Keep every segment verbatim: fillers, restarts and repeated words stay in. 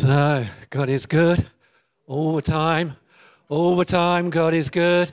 So, God is good all the time. All the time, God is good.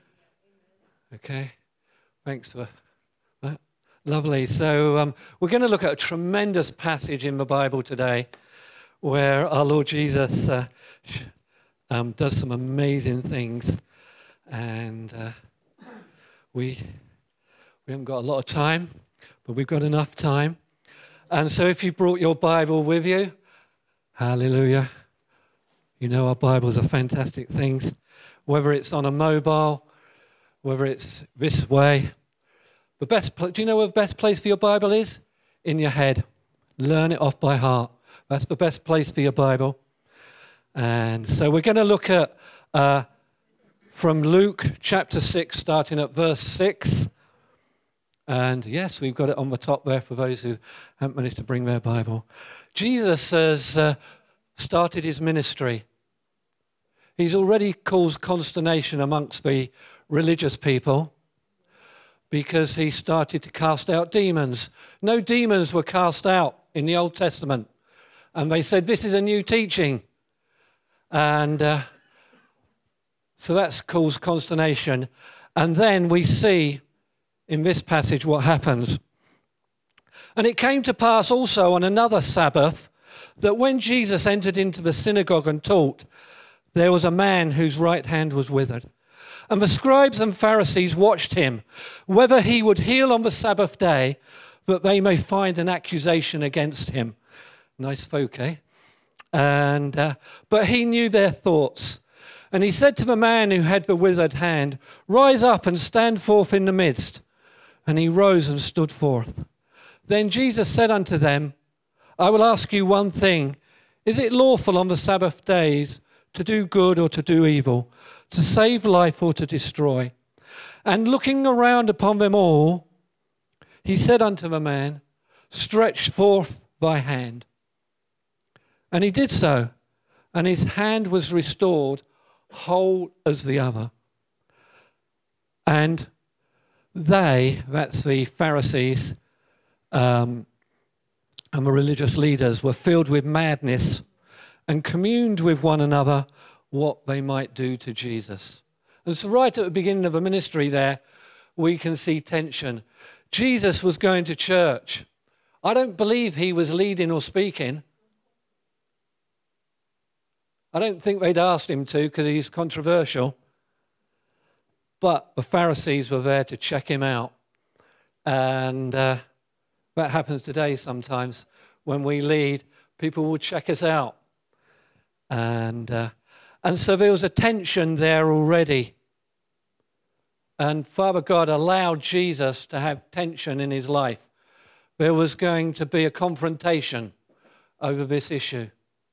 Okay, thanks for that. Lovely. So, um, we're going to look at a tremendous passage in the Bible today where our Lord Jesus uh, um, does some amazing things. And uh, we, we haven't got a lot of time, but we've got enough time. And so if you brought your Bible with you, hallelujah. You know our Bibles are fantastic things. Whether it's on a mobile, whether it's this way. The best. Pl- do you know where the best place for your Bible is? In your head. Learn it off by heart. That's the best place for your Bible. And so we're going to look at uh, from Luke chapter six, starting at verse six. And yes, we've got it on the top there for those who haven't managed to bring their Bible. Jesus has uh, started his ministry. He's already caused consternation amongst the religious people because he started to cast out demons. No demons were cast out in the Old Testament. And they said, this is a new teaching. And uh, so that's caused consternation. And then we see in this passage what happens. And it came to pass also on another Sabbath that when Jesus entered into the synagogue and taught, there was a man whose right hand was withered. And the scribes and Pharisees watched him, whether he would heal on the Sabbath day, that they may find an accusation against him. Nice folk, eh? And, uh, but he knew their thoughts. And he said to the man who had the withered hand, rise up and stand forth in the midst. And he rose and stood forth. Then Jesus said unto them, I will ask you one thing. Is it lawful on the Sabbath days to do good or to do evil, to save life or to destroy? And looking around upon them all, he said unto the man, stretch forth thy hand. And he did so, and his hand was restored, whole as the other. And they, that's the Pharisees um, and the religious leaders, were filled with madness and communed with one another what they might do to Jesus. And so right at the beginning of the ministry there, we can see tension. Jesus was going to church. I don't believe he was leading or speaking. I don't think they'd asked him to because he's controversial. But the Pharisees were there to check him out. And uh, that happens today sometimes. When we lead, people will check us out. And, uh, and so there was a tension there already. And Father God allowed Jesus to have tension in his life. There was going to be a confrontation over this issue.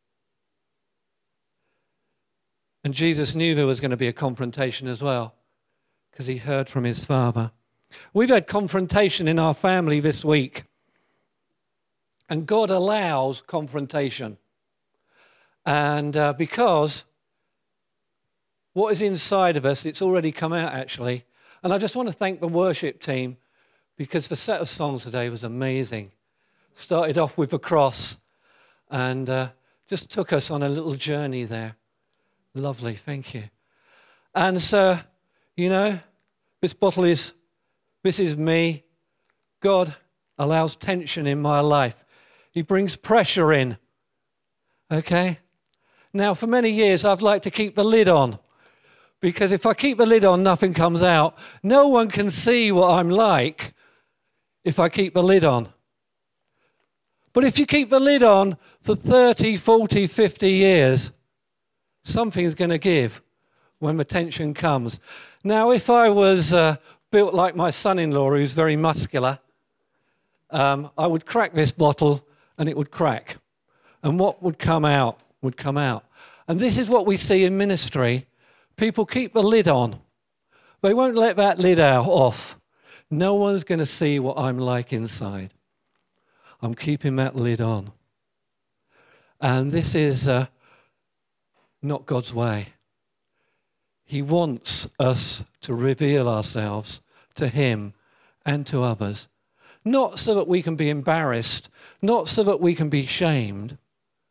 And Jesus knew there was going to be a confrontation as well, because he heard from his Father. We've had confrontation in our family this week. And God allows confrontation. And uh, because what is inside of us, it's already come out actually. And I just want to thank the worship team because the set of songs today was amazing. Started off with the cross and uh, just took us on a little journey there. Lovely, thank you. And so, you know, this bottle is, this is me. God allows tension in my life. He brings pressure in. Okay? Now, for many years, I've liked to keep the lid on. Because if I keep the lid on, nothing comes out. No one can see what I'm like if I keep the lid on. But if you keep the lid on for thirty, forty, fifty years, something's going to give when the tension comes. Now, if I was uh, built like my son-in-law, who's very muscular, um, I would crack this bottle and it would crack. And what would come out would come out. And this is what we see in ministry. People keep the lid on. They won't let that lid out off. No one's going to see what I'm like inside. I'm keeping that lid on. And this is uh, not God's way. He wants us to reveal ourselves to him and to others. Not so that we can be embarrassed, not so that we can be shamed,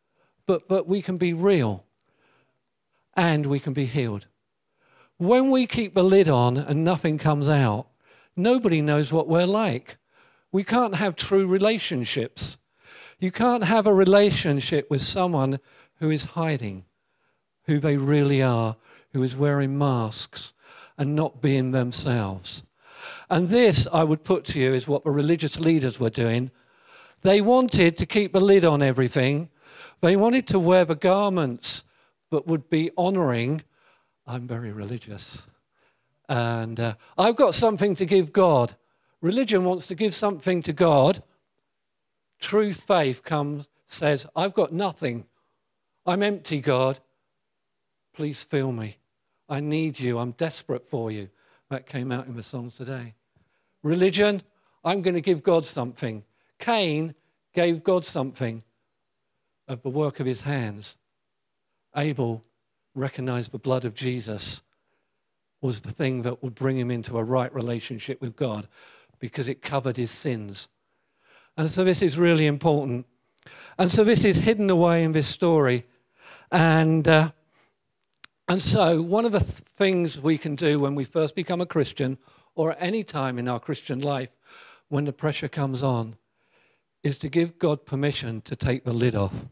but, but we can be real and we can be healed. When we keep the lid on and nothing comes out, nobody knows what we're like. We can't have true relationships. You can't have a relationship with someone who is hiding who they really are, who is wearing masks and not being themselves. And this, I would put to you, is what the religious leaders were doing. They wanted to keep the lid on everything. They wanted to wear the garments that would be honouring. I'm very religious. And uh, I've got something to give God. Religion wants to give something to God. True faith comes, says, I've got nothing. I'm empty, God. Please fill me. I need you. I'm desperate for you. That came out in the songs today. Religion, I'm going to give God something. Cain gave God something of the work of his hands. Abel recognized the blood of Jesus was the thing that would bring him into a right relationship with God because it covered his sins. And so this is really important. And so this is hidden away in this story. And uh, and so one of the th- things we can do when we first become a Christian, or at any time in our Christian life, when the pressure comes on, is to give God permission to take the lid off.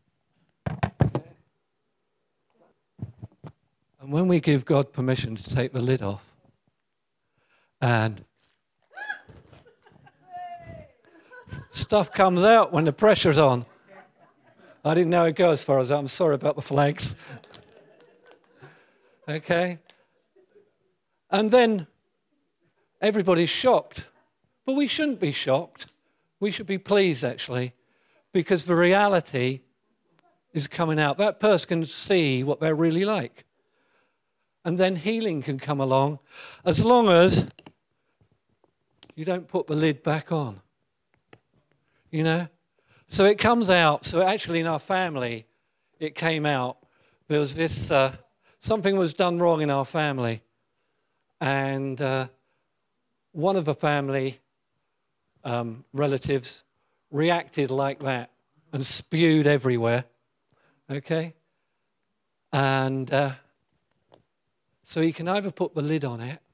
And when we give God permission to take the lid off, and stuff comes out when the pressure's on. I didn't know it go as far as that. I'm sorry about the flags. Okay? And then everybody's shocked. But we shouldn't be shocked. We should be pleased, actually, because the reality is coming out. That person can see what they're really like. And then healing can come along as long as you don't put the lid back on. You know? So it comes out. So actually in our family, it came out. There was this, uh, something was done wrong in our family. And uh, one of the family um, relatives reacted like that and spewed everywhere. Okay? And uh, so you can either put the lid on it.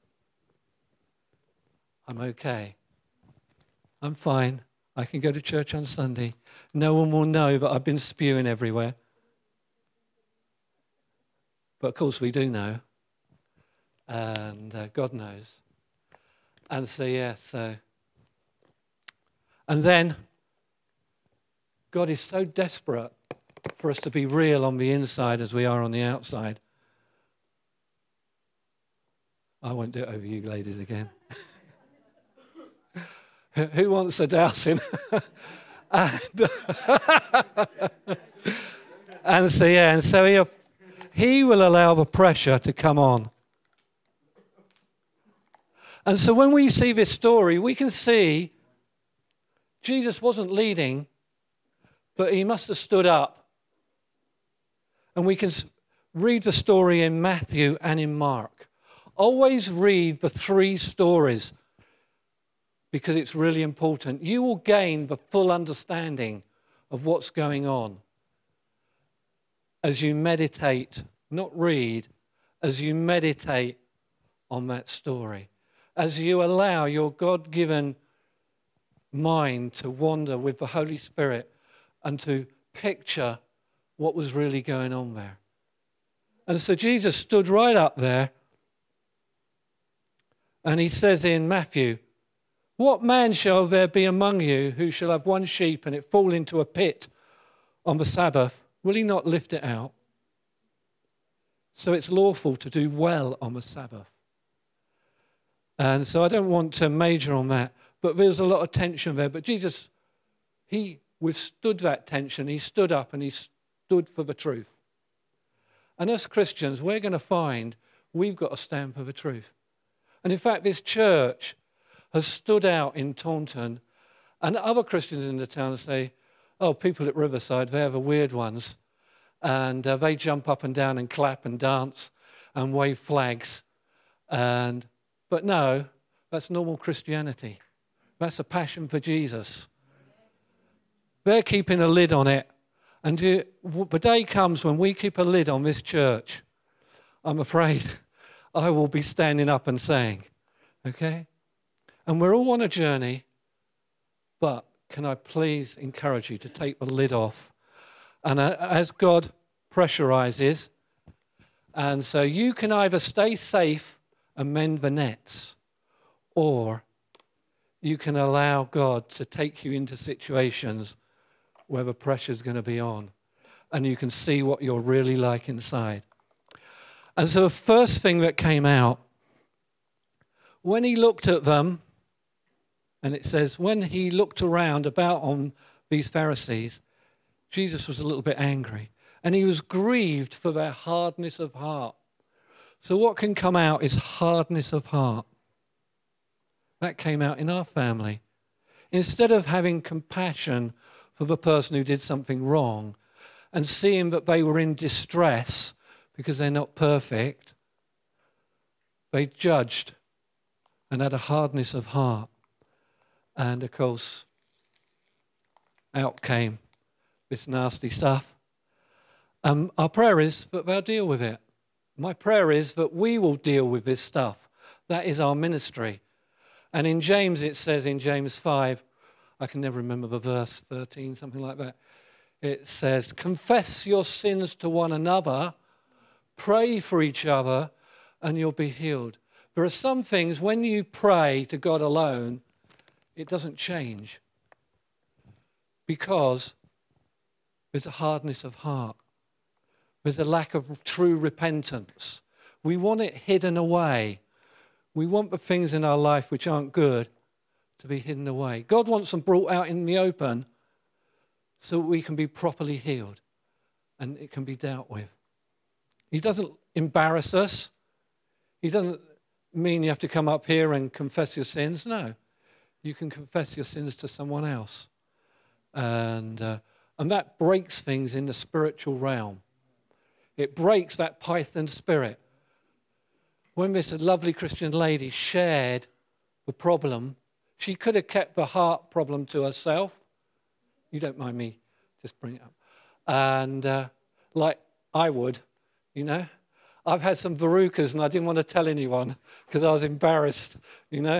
I'm okay. I'm fine. I can go to church on Sunday. No one will know that I've been spewing everywhere. But of course we do know. And uh, God knows. And so, yeah, so. And then God is so desperate for us to be real on the inside as we are on the outside. I won't do it over you ladies again. Who wants a dousing? and, and so, yeah, and so he, he will allow the pressure to come on. And so when we see this story, we can see Jesus wasn't leading, but he must have stood up. And we can read the story in Matthew and in Mark. Always read the three stories, because it's really important. You will gain the full understanding of what's going on as you meditate, not read, as you meditate on that story. As you allow your God-given mind to wander with the Holy Spirit and to picture what was really going on there. And so Jesus stood right up there and he says in Matthew, what man shall there be among you who shall have one sheep and it fall into a pit on the Sabbath? Will he not lift it out? So it's lawful to do well on the Sabbath. And so I don't want to major on that, but there's a lot of tension there. But Jesus, he withstood that tension. He stood up and he stood for the truth. And as Christians, we're going to find we've got to stand for the truth. And in fact, this church has stood out in Taunton, and other Christians in the town say, oh, people at Riverside, they're the weird ones, and uh, they jump up and down and clap and dance and wave flags. And but no, that's normal Christianity. That's a passion for Jesus. They're keeping a lid on it, And you, the day comes when we keep a lid on this church, I'm afraid I will be standing up and saying, okay? And we're all on a journey, but can I please encourage you to take the lid off? And uh, as God pressurizes, and so you can either stay safe and mend the nets, or you can allow God to take you into situations where the pressure's going to be on, and you can see what you're really like inside. And so the first thing that came out, when he looked at them, and it says, when he looked around about on these Pharisees, Jesus was a little bit angry, and he was grieved for their hardness of heart. So what can come out is hardness of heart. That came out in our family. Instead of having compassion for the person who did something wrong and seeing that they were in distress because they're not perfect, they judged and had a hardness of heart. And of course, out came this nasty stuff. Um, our prayer is that they'll deal with it. My prayer is that we will deal with this stuff. That is our ministry. And in James, it says in James five, I can never remember the verse, thirteen, something like that. It says, confess your sins to one another, pray for each other, and you'll be healed. There are some things, when you pray to God alone, it doesn't change because there's a hardness of heart. There's a lack of true repentance. We want it hidden away. We want the things in our life which aren't good to be hidden away. God wants them brought out in the open so we can be properly healed and it can be dealt with. He doesn't embarrass us. He doesn't mean you have to come up here and confess your sins. No. You can confess your sins to someone else. And, uh, and that breaks things in the spiritual realm. It breaks that python spirit. When this lovely Christian lady shared the problem, she could have kept the heart problem to herself. You don't mind me just bring it up. And uh, like I would, you know. I've had some verrucas and I didn't want to tell anyone because I was embarrassed, you know.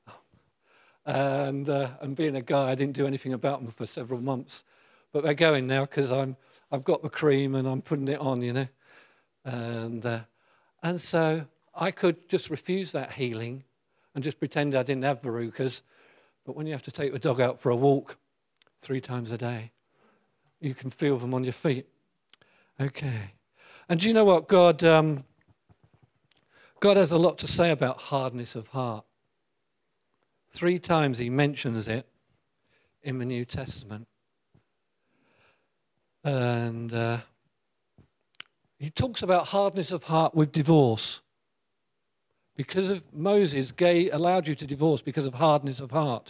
And, uh, and being a guy, I didn't do anything about them for several months. But they're going now because I'm I've got the cream and I'm putting it on, you know. And uh, and so I could just refuse that healing and just pretend I didn't have verrucas. But when you have to take the dog out for a walk three times a day, you can feel them on your feet. Okay. And do you know what? God, um, God has a lot to say about hardness of heart. Three times he mentions it in the New Testament. And uh, he talks about hardness of heart with divorce. Because of Moses, gay allowed you to divorce because of hardness of heart.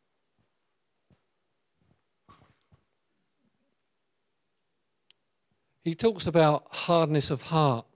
He talks about hardness of heart,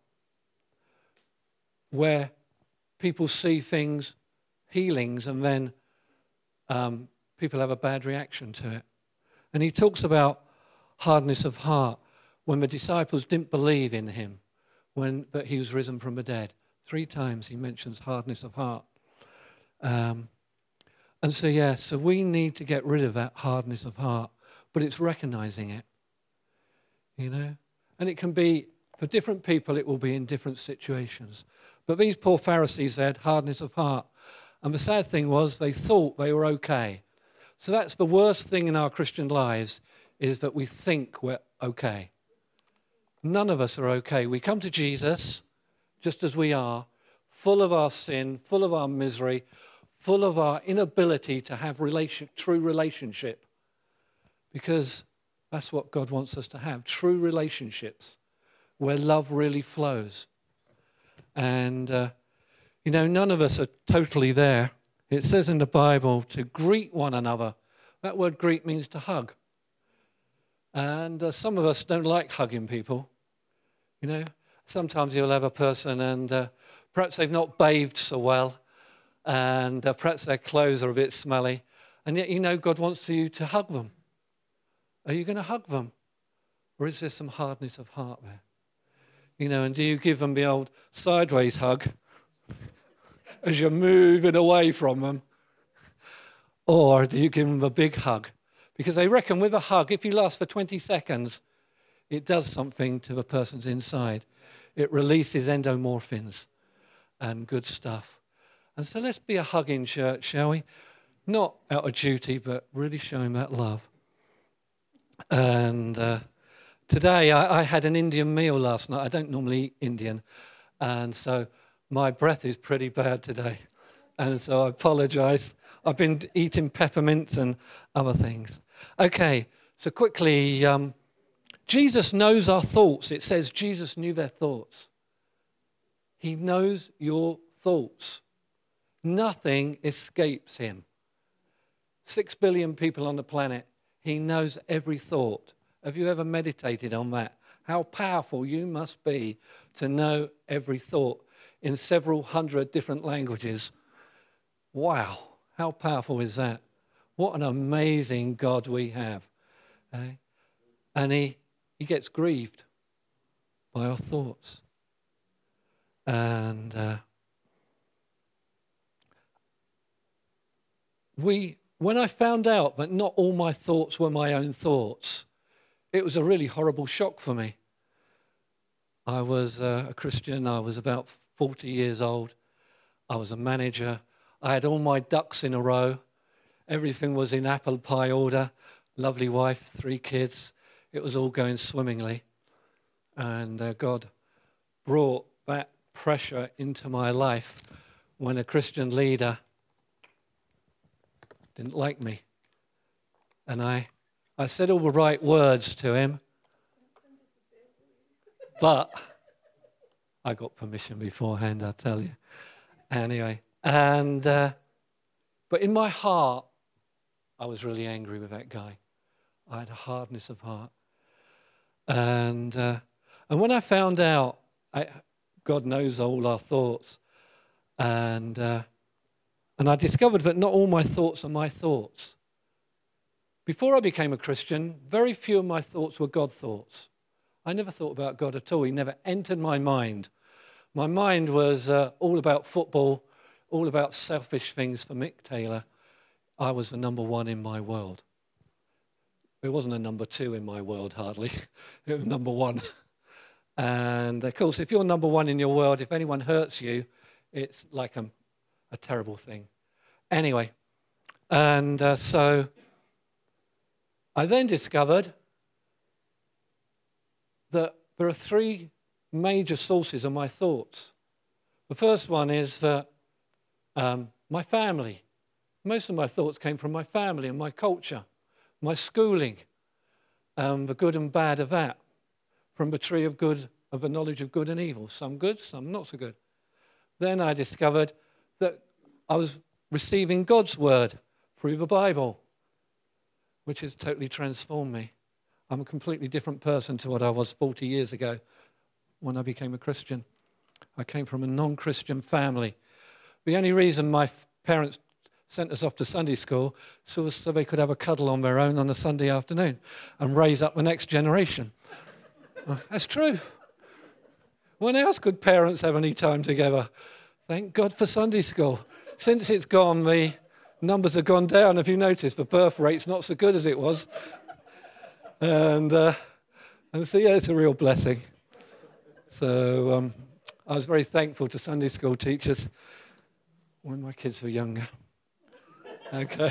where people see things, healings, and then um, people have a bad reaction to it. And he talks about hardness of heart when the disciples didn't believe in him, when that he was risen from the dead. Three times he mentions hardness of heart. Um, and so, yeah, so we need to get rid of that hardness of heart, but it's recognizing it, you know. And it can be, for different people, it will be in different situations. But these poor Pharisees, they had hardness of heart. And the sad thing was they thought they were okay. So that's the worst thing in our Christian lives, is that we think we're okay. None of us are okay. We come to Jesus just as we are, full of our sin, full of our misery, full of our inability to have relation, true relationship. Because that's what God wants us to have, true relationships where love really flows. And, uh, you know, none of us are totally there. It says in the Bible to greet one another. That word greet means to hug. And uh, some of us don't like hugging people, you know. Sometimes you'll have a person and uh, perhaps they've not bathed so well and uh, perhaps their clothes are a bit smelly. And yet, you know, God wants you to hug them. Are you going to hug them? Or is there some hardness of heart there? You know, and do you give them the old sideways hug as you're moving away from them? Or do you give them a big hug? Because they reckon with a hug, if you last for twenty seconds, it does something to the person's inside. It releases endomorphins and good stuff. And so let's be a hugging church, shall we? Not out of duty, but really showing that love. And uh, today I, I had an Indian meal last night. I don't normally eat Indian. And so my breath is pretty bad today. And so I apologize. I've been eating peppermints and other things. Okay, so quickly, um, Jesus knows our thoughts. It says Jesus knew their thoughts. He knows your thoughts. Nothing escapes him. Six billion people on the planet. He knows every thought. Have you ever meditated on that? How powerful you must be to know every thought in several hundred different languages. Wow, how powerful is that? What an amazing God we have. Eh? And he, he gets grieved by our thoughts. And uh, we, when I found out that not all my thoughts were my own thoughts, it was a really horrible shock for me. I was uh, a Christian. I was about forty years old. I was a manager. I had all my ducks in a row. Everything was in apple pie order. Lovely wife, three kids. It was all going swimmingly. And uh, God brought that pressure into my life when a Christian leader didn't like me. And I, I said all the right words to him, but I got permission beforehand, I'll tell you. Anyway, and uh, but in my heart, I was really angry with that guy. I had a hardness of heart. And uh, and when I found out, I, God knows all our thoughts, and uh, and I discovered that not all my thoughts are my thoughts. Before I became a Christian, very few of my thoughts were God thoughts. I never thought about God at all. He never entered my mind. My mind was uh, all about football, all about selfish things for Mick Taylor. I was the number one in my world. It wasn't a number two in my world, hardly. It was number one. And, of course, if you're number one in your world, if anyone hurts you, it's like a, a terrible thing. Anyway, and uh, so I then discovered that there are three major sources of my thoughts. The first one is that um, my family. Most of my thoughts came from my family and my culture, my schooling, um, the good and bad of that, from the tree of good, of the knowledge of good and evil. Some good, some not so good. Then I discovered that I was receiving God's word through the Bible, which has totally transformed me. I'm a completely different person to what I was forty years ago when I became a Christian. I came from a non-Christian family. The only reason my parents sent us off to Sunday school so, so they could have a cuddle on their own on a Sunday afternoon and raise up the next generation. Well, that's true. When else could parents have any time together? Thank God for Sunday school. Since it's gone, the numbers have gone down. Have you noticed? The birth rate's not so good as it was. And, uh, and so, yeah, it's a real blessing. So um, I was very thankful to Sunday school teachers when my kids were younger. Okay.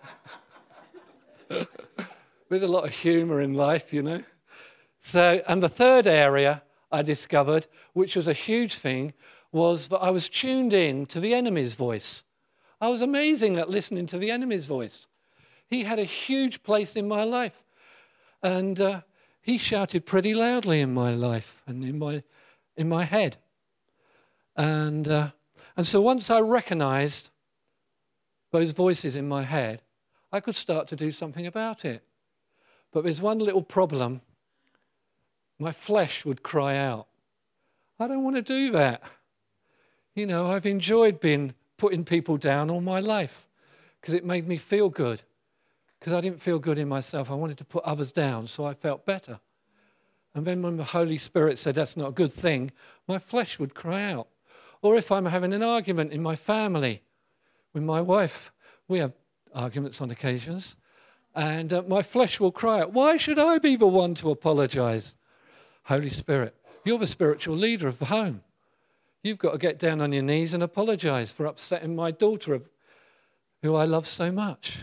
With a lot of humour in life, you know. So, and the third area I discovered, which was a huge thing, was that I was tuned in to the enemy's voice. I was amazing at listening to the enemy's voice. He had a huge place in my life. And uh, he shouted pretty loudly in my life and in my in my head. And uh, and so once I recognized those voices in my head, I could start to do something about it. But there's one little problem. My flesh would cry out, I don't want to do that. You know, I've enjoyed being putting people down all my life because it made me feel good. Because I didn't feel good in myself. I wanted to put others down, so I felt better. And then when the Holy Spirit said that's not a good thing, my flesh would cry out. Or if I'm having an argument in my family with my wife, we have arguments on occasions, and uh, my flesh will cry out, why should I be the one to apologize? Holy Spirit, you're the spiritual leader of the home. You've got to get down on your knees and apologize for upsetting my daughter, who I love so much.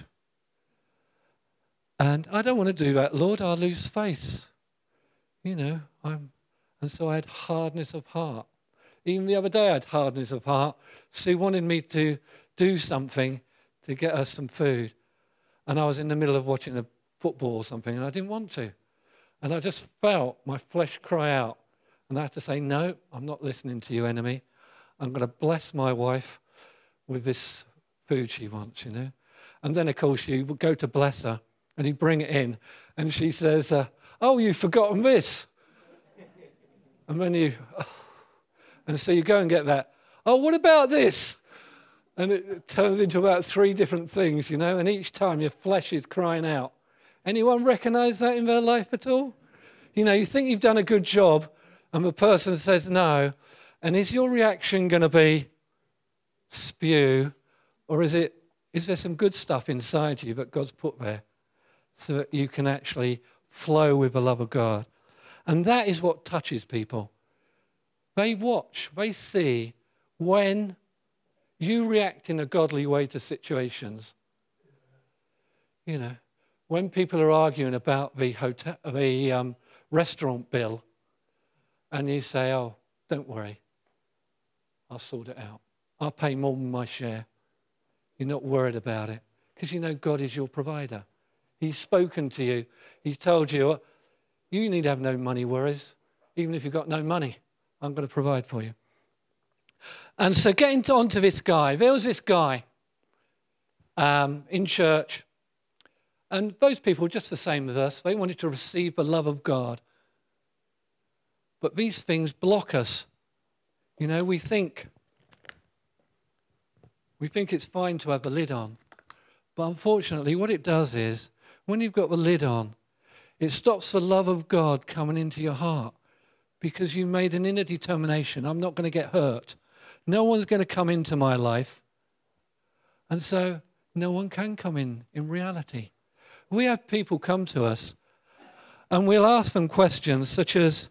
And I don't want to do that, Lord. I'll lose faith. You know, I'm, and so I had hardness of heart. Even the other day I had hardness of heart. Sue wanted me to do something to get her some food. And I was in the middle of watching a football or something, and I didn't want to. And I just felt my flesh cry out. And I had to say, no, I'm not listening to you, enemy. I'm going to bless my wife with this food she wants, you know. And then, of course, you would go to bless her, and he'd bring it in. And she says, uh, oh, you've forgotten this. And then you, oh. And so you go and get that. Oh, what about this? And it turns into about three different things, you know. And each time your flesh is crying out. Anyone recognize that in their life at all? You know, you think you've done a good job, and the person says no, and is your reaction going to be spew, or is it? Is there some good stuff inside you that God's put there so that you can actually flow with the love of God? And that is what touches people. They watch, they see when you react in a godly way to situations. You know, when people are arguing about the hotel, the um, restaurant bill, and you say, oh, don't worry, I'll sort it out. I'll pay more than my share. You're not worried about it because you know God is your provider. He's spoken to you. He's told you, you need to have no money worries. Even if you've got no money, I'm going to provide for you. And so getting on to this guy, there was this guy um, in church, and those people were just the same with us. They wanted to receive the love of God. But these things block us. You know, we think, we think it's fine to have the lid on. But unfortunately, what it does is, when you've got the lid on, it stops the love of God coming into your heart because you made an inner determination. I'm not going to get hurt. No one's going to come into my life. And so no one can come in in reality. We have people come to us and we'll ask them questions such as,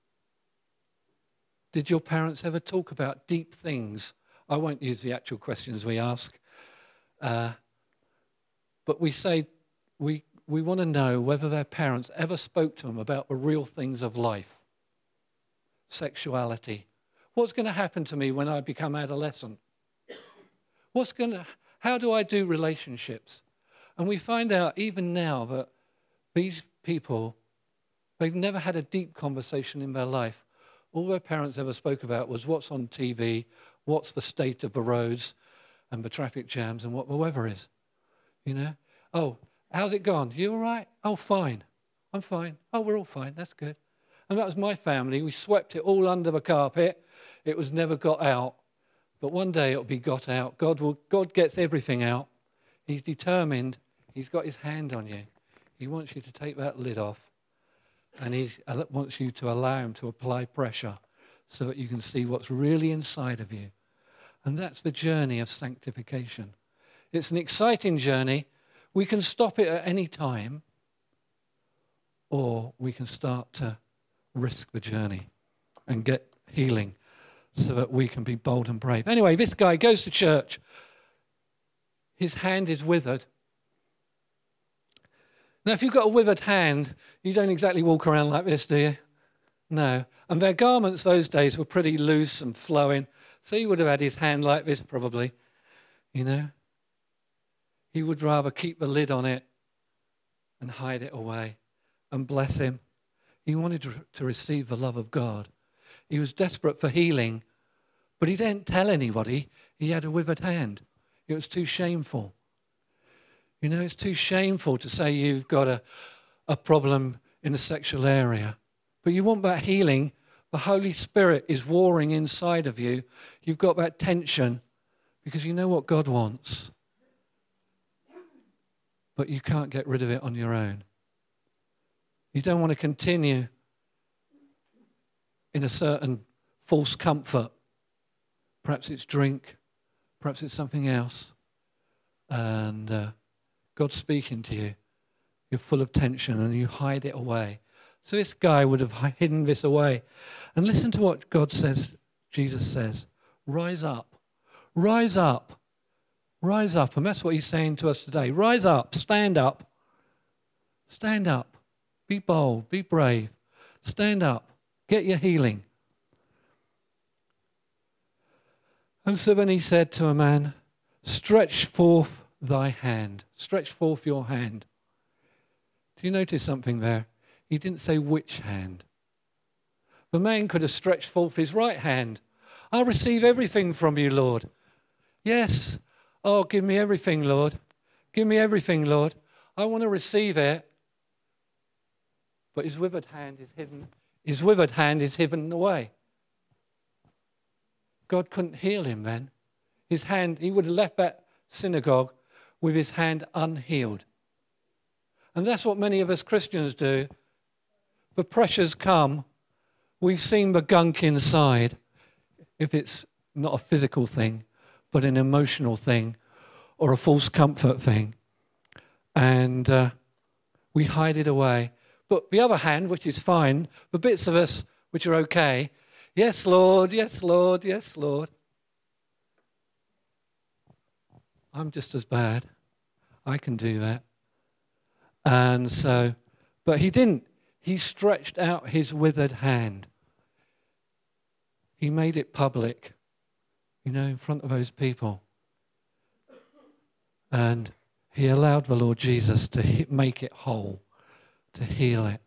did your parents ever talk about deep things? I won't use the actual questions we ask. Uh, but we say we, we want to know whether their parents ever spoke to them about the real things of life. Sexuality. What's going to happen to me when I become adolescent? What's going to, how do I do relationships? And we find out even now that these people, they've never had a deep conversation in their life. All their parents ever spoke about was what's on T V, what's the state of the roads and the traffic jams and what the weather is. You know? Oh, how's it gone? You all right? Oh, fine. I'm fine. Oh, we're all fine. That's good. And that was my family. We swept it all under the carpet. It was never got out. But one day it'll be got out. God will. God gets everything out. He's determined. He's got his hand on you. He wants you to take that lid off. And he wants you to allow him to apply pressure so that you can see what's really inside of you. And that's the journey of sanctification. It's an exciting journey. We can stop it at any time, or we can start to risk the journey and get healing so that we can be bold and brave. Anyway, this guy goes to church. His hand is withered. Now, if you've got a withered hand, you don't exactly walk around like this, do you? No. And their garments those days were pretty loose and flowing, so he would have had his hand like this probably, you know. He would rather keep the lid on it and hide it away. And bless him, he wanted to, to receive the love of God. He was desperate for healing, but he didn't tell anybody he had a withered hand. It was too shameful. You know, it's too shameful to say you've got a, a problem in a sexual area. But you want that healing. The Holy Spirit is warring inside of you. You've got that tension because you know what God wants. But you can't get rid of it on your own. You don't want to continue in a certain false comfort. Perhaps it's drink, perhaps it's something else. And uh, God's speaking to you. You're full of tension and you hide it away. So this guy would have hidden this away. And listen to what God says, Jesus says. Rise up. Rise up. Rise up. And that's what he's saying to us today. Rise up. Stand up. Stand up. Be bold. Be brave. Stand up. Get your healing. And so then he said to a man, stretch forth thy hand. Stretch forth your hand. Do you notice something there? He didn't say which hand. The man could have stretched forth his right hand. I'll receive everything from you, Lord. Yes. Oh, give me everything, Lord. Give me everything, Lord. I want to receive it. But his withered hand is hidden. His withered hand is hidden away. God couldn't heal him then. His hand, he would have left that synagogue with his hand unhealed. And that's what many of us Christians do. The pressures come. We've seen the gunk inside. If it's not a physical thing, but an emotional thing or a false comfort thing. And uh, we hide it away. But the other hand, which is fine, the bits of us which are okay, yes, Lord, yes, Lord, yes, Lord. I'm just as bad. I can do that. And so, but he didn't. He stretched out his withered hand. He made it public, you know, in front of those people. And he allowed the Lord Jesus to he- make it whole, to heal it.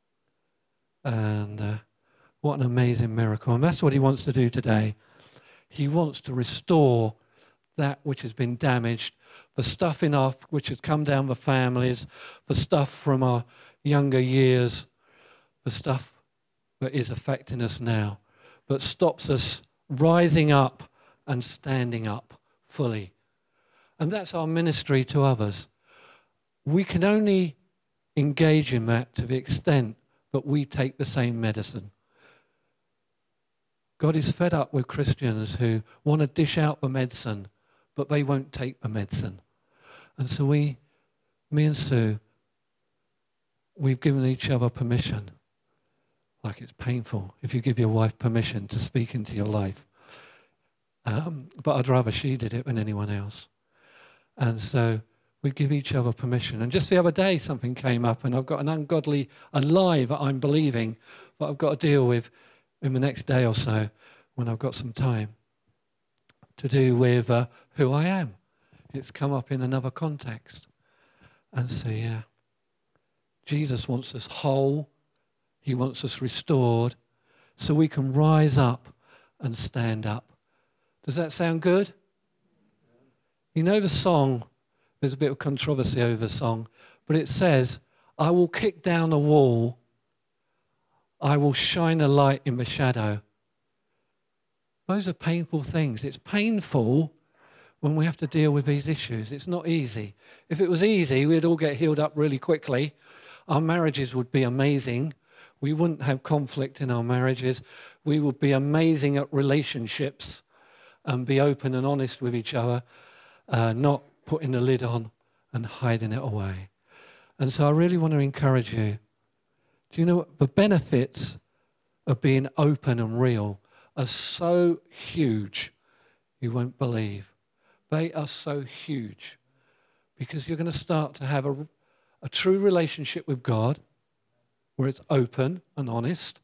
And uh, what an amazing miracle. And that's what he wants to do today. He wants to restore that which has been damaged, the stuff in our, which has come down the families, the stuff from our younger years, the stuff that is affecting us now, that stops us rising up and standing up fully. And that's our ministry to others. We can only engage in that to the extent that we take the same medicine. God is fed up with Christians who want to dish out the medicine, but they won't take the medicine. And so we, me and Sue, we've given each other permission. Like it's painful if you give your wife permission to speak into your life. Um, but I'd rather she did it than anyone else. And so we give each other permission. And just the other day something came up and I've got an ungodly, a lie that I'm believing that I've got to deal with in the next day or so when I've got some time, to do with uh, who I am. It's come up in another context. And so, yeah, Jesus wants us whole. He wants us restored so we can rise up and stand up. Does that sound good? You know the song, there's a bit of controversy over the song, but it says, I will kick down a wall, I will shine a light in the shadow. Those are painful things. It's painful when we have to deal with these issues. It's not easy. If it was easy, we'd all get healed up really quickly. Our marriages would be amazing. We wouldn't have conflict in our marriages. We would be amazing at relationships and be open and honest with each other, uh, not putting the lid on and hiding it away. And so I really want to encourage you. Do you know what? The benefits of being open and real are so huge, you won't believe. They are so huge because you're going to start to have a, a true relationship with God where it's open and honest.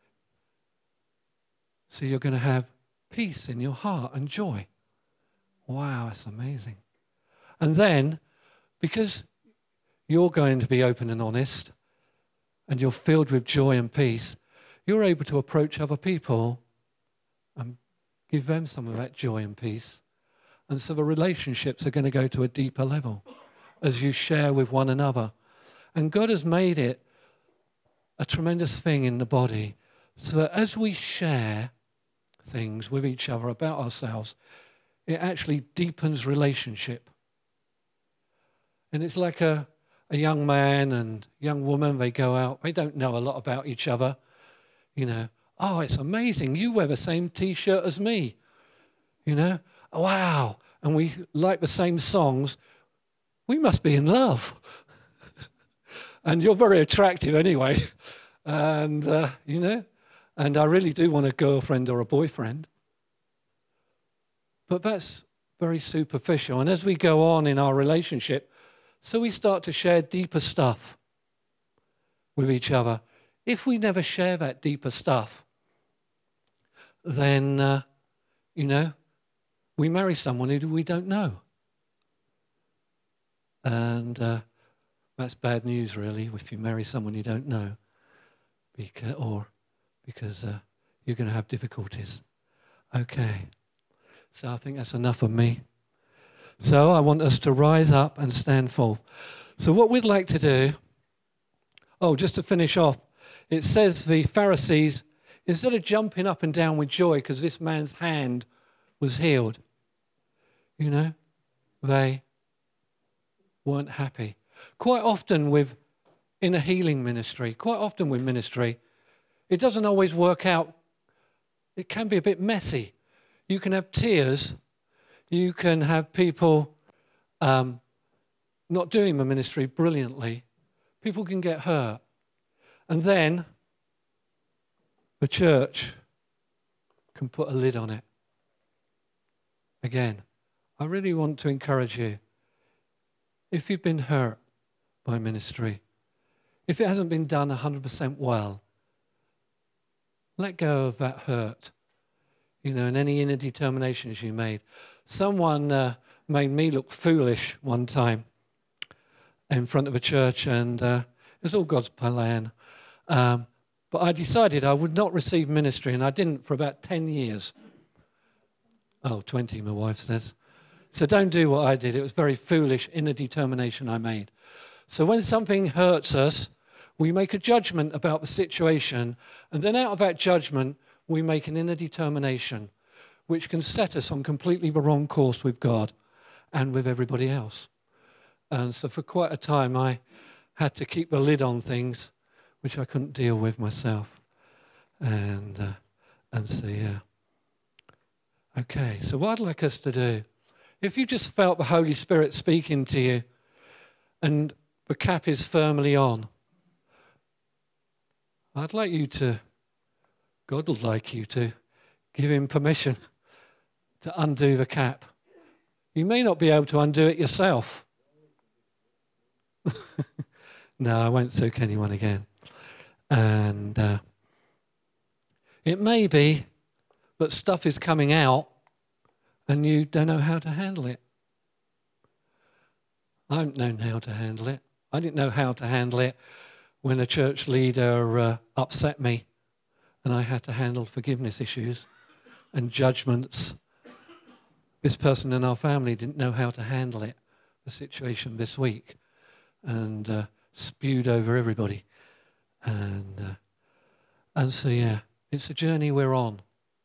So you're going to have peace in your heart and joy. Wow, that's amazing. And then, because you're going to be open and honest and you're filled with joy and peace, you're able to approach other people and give them some of that joy and peace. And so the relationships are going to go to a deeper level as you share with one another. And God has made it a tremendous thing in the body so that as we share things with each other about ourselves, it actually deepens relationship. And it's like a, a young man and young woman, they go out, they don't know a lot about each other. You know, Oh, it's amazing. You wear the same T-shirt as me. You know? Wow. And we like the same songs. We must be in love. And you're very attractive anyway. And, uh, you know, and I really do want a girlfriend or a boyfriend. But that's very superficial. And as we go on in our relationship, so we start to share deeper stuff with each other. If we never share that deeper stuff, then, uh, you know, we marry someone who we don't know. And uh, that's bad news, really, if you marry someone you don't know, because, or because uh, you're going to have difficulties. Okay, so I think that's enough of me. So I want us to rise up and stand forth. So what we'd like to do, oh, just to finish off, it says the Pharisees, instead of jumping up and down with joy because this man's hand was healed, you know, they weren't happy. Quite often with, in a healing ministry, quite often with ministry, it doesn't always work out. It can be a bit messy. You can have tears. You can have people um, not doing the ministry brilliantly. People can get hurt. And then the church can put a lid on it. Again, I really want to encourage you. If you've been hurt by ministry, if it hasn't been done one hundred percent well, let go of that hurt, you know, and any inner determinations you made. Someone uh, made me look foolish one time in front of a church, and uh, it was all God's plan. Um, but I decided I would not receive ministry, and I didn't for about ten years. Oh, twenty, my wife says. So don't do what I did. It was very foolish inner determination I made. So when something hurts us, we make a judgment about the situation, and then out of that judgment, we make an inner determination, which can set us on completely the wrong course with God and with everybody else. And so for quite a time, I had to keep the lid on things, which I couldn't deal with myself. And, uh, and so, yeah. Okay, so what I'd like us to do, if you just felt the Holy Spirit speaking to you and the cap is firmly on, I'd like you to, God would like you to give him permission to undo the cap. You may not be able to undo it yourself. No, I won't soak anyone again. And uh, it may be that stuff is coming out and you don't know how to handle it. I haven't known how to handle it. I didn't know how to handle it when a church leader uh, upset me and I had to handle forgiveness issues and judgments. This person in our family didn't know how to handle it, the situation this week, and uh, spewed over everybody. And, uh, and so, yeah, it's a journey we're on.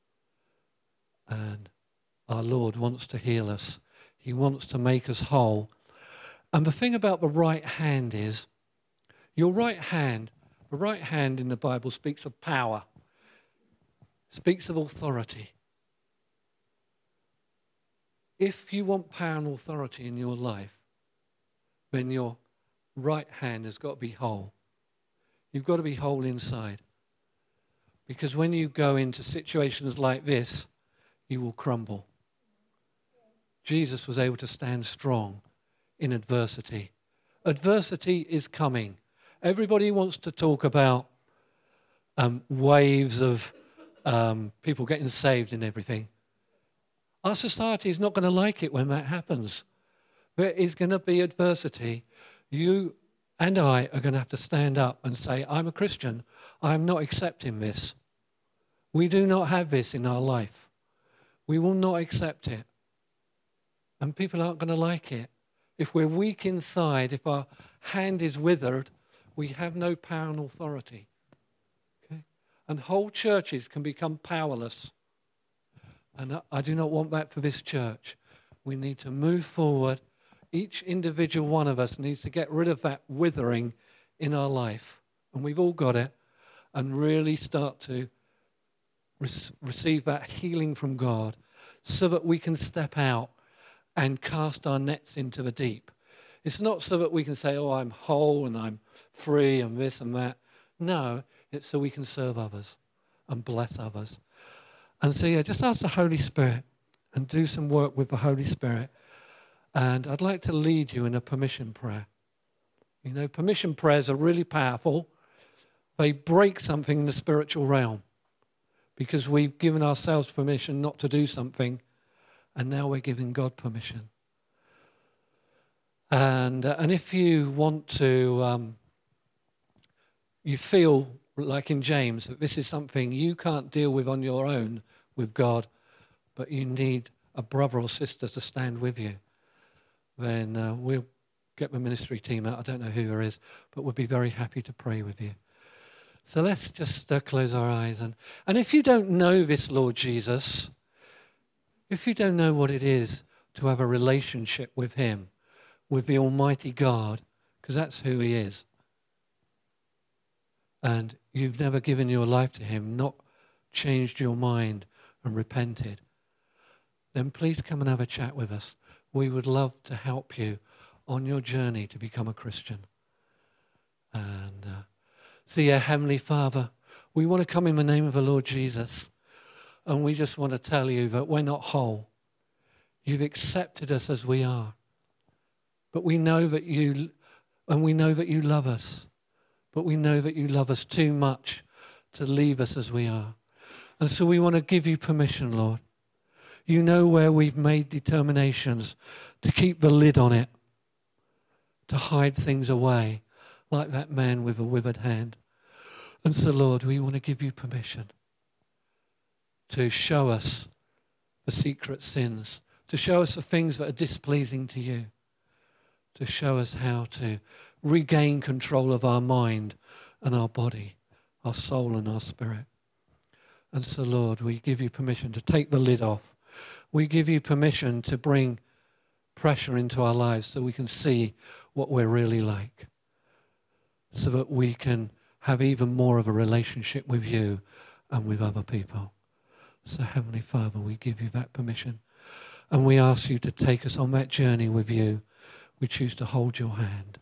And our Lord wants to heal us. He wants to make us whole. And the thing about the right hand is, your right hand, the right hand in the Bible speaks of power, speaks of authority. If you want power and authority in your life, then your right hand has got to be whole. You've got to be whole inside. Because when you go into situations like this, you will crumble. Jesus was able to stand strong in adversity. Adversity is coming. Everybody wants to talk about um, waves of um, people getting saved and everything. Our society is not going to like it when that happens. There is going to be adversity. You and I are going to have to stand up and say, I'm a Christian. I'm not accepting this. We do not have this in our life. We will not accept it. And people aren't going to like it. If we're weak inside, if our hand is withered, we have no power and authority. Okay? And whole churches can become powerless. And I do not want that for this church. We need to move forward. Each individual one of us needs to get rid of that withering in our life. And we've all got it. And really start to re- receive that healing from God so that we can step out and cast our nets into the deep. It's not so that we can say, oh, I'm whole and I'm free and this and that. No, it's so we can serve others and bless others. And so, yeah, just ask the Holy Spirit and do some work with the Holy Spirit. And I'd like to lead you in a permission prayer. You know, permission prayers are really powerful. They break something in the spiritual realm because we've given ourselves permission not to do something, and now we're giving God permission. And uh, and if you want to, um, you feel like in James that this is something you can't deal with on your own with God, but you need a brother or sister to stand with you, then uh, we'll get the ministry team out. I don't know who there is, but we'll be very happy to pray with you. So let's just uh, close our eyes. And, and if you don't know this Lord Jesus, if you don't know what it is to have a relationship with him, with the Almighty God, because that's who he is, and you've never given your life to him, not changed your mind and repented, then please come and have a chat with us. We would love to help you on your journey to become a Christian. And uh, so, yeah, Heavenly Father, we want to come in the name of the Lord Jesus, and we just want to tell you that we're not whole. You've accepted us as we are. But we know that you, and we know that you love us, but we know that you love us too much to leave us as we are. And so we want to give you permission, Lord. You know where we've made determinations to keep the lid on it, to hide things away, like that man with a withered hand. And so, Lord, we want to give you permission to show us the secret sins, to show us the things that are displeasing to you, to show us how to regain control of our mind and our body, our soul and our spirit. And so, Lord, we give you permission to take the lid off. We give you permission to bring pressure into our lives so we can see what we're really like, so that we can have even more of a relationship with you and with other people. So, Heavenly Father, we give you that permission, and we ask you to take us on that journey with you. We choose to hold your hand.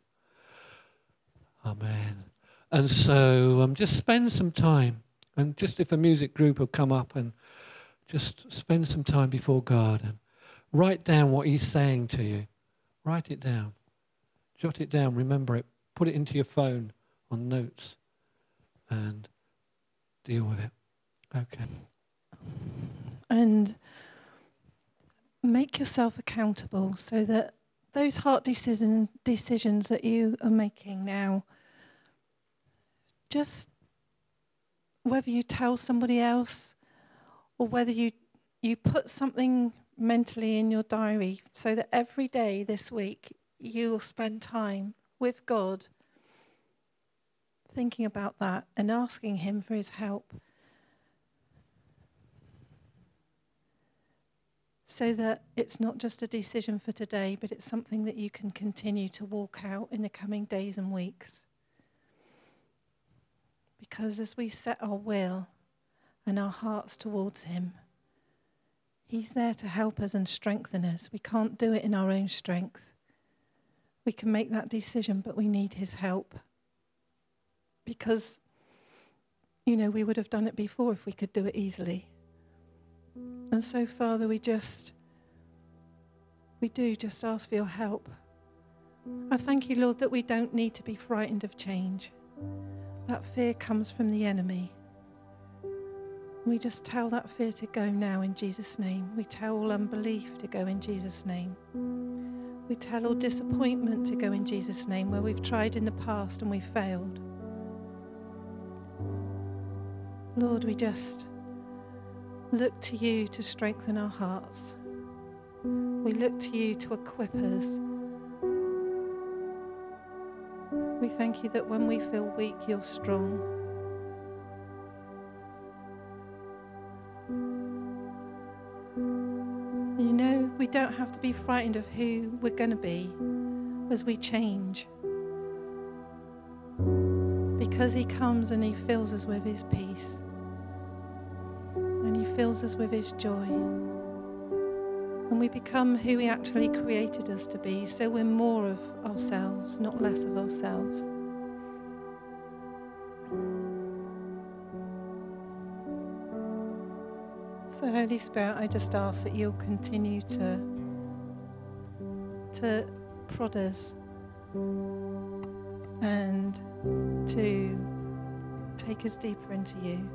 Amen. And so um, just spend some time, and just if a music group will come up and just spend some time before God and write down what he's saying to you. Write it down. Jot it down. Remember it. Put it into your phone on notes and deal with it. Okay. And make yourself accountable so that those hard decision, decisions that you are making now, just whether you tell somebody else or whether you you put something mentally in your diary so that every day this week you'll spend time with God thinking about that and asking him for his help, so that it's not just a decision for today, but it's something that you can continue to walk out in the coming days and weeks. Because as we set our will and our hearts towards him, he's there to help us and strengthen us. We can't do it in our own strength. We can make that decision, but we need his help. Because, you know, we would have done it before if we could do it easily. And so, Father, we just, we do just ask for your help. I thank you, Lord, that we don't need to be frightened of change. That fear comes from the enemy. We just tell that fear to go now in Jesus' name. We tell all unbelief to go in Jesus' name. We tell all disappointment to go in Jesus' name, where we've tried in the past and we've failed. Lord, we just look to you to strengthen our hearts. We look to you to equip us. We thank you that when we feel weak, you're strong. You know, we don't have to be frightened of who we're going to be as we change. Because he comes and he fills us with his peace. fills us with his joy. And we become who he actually created us to be, so we're more of ourselves, not less of ourselves. So Holy Spirit, I just ask that you'll continue to, to prod us and to take us deeper into you.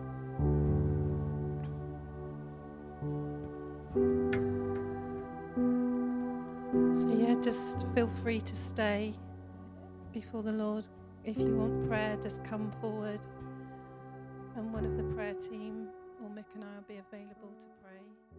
So yeah, just feel free to stay before the Lord. If you want prayer, just come forward and one of the prayer team or Mick and I will be available to pray.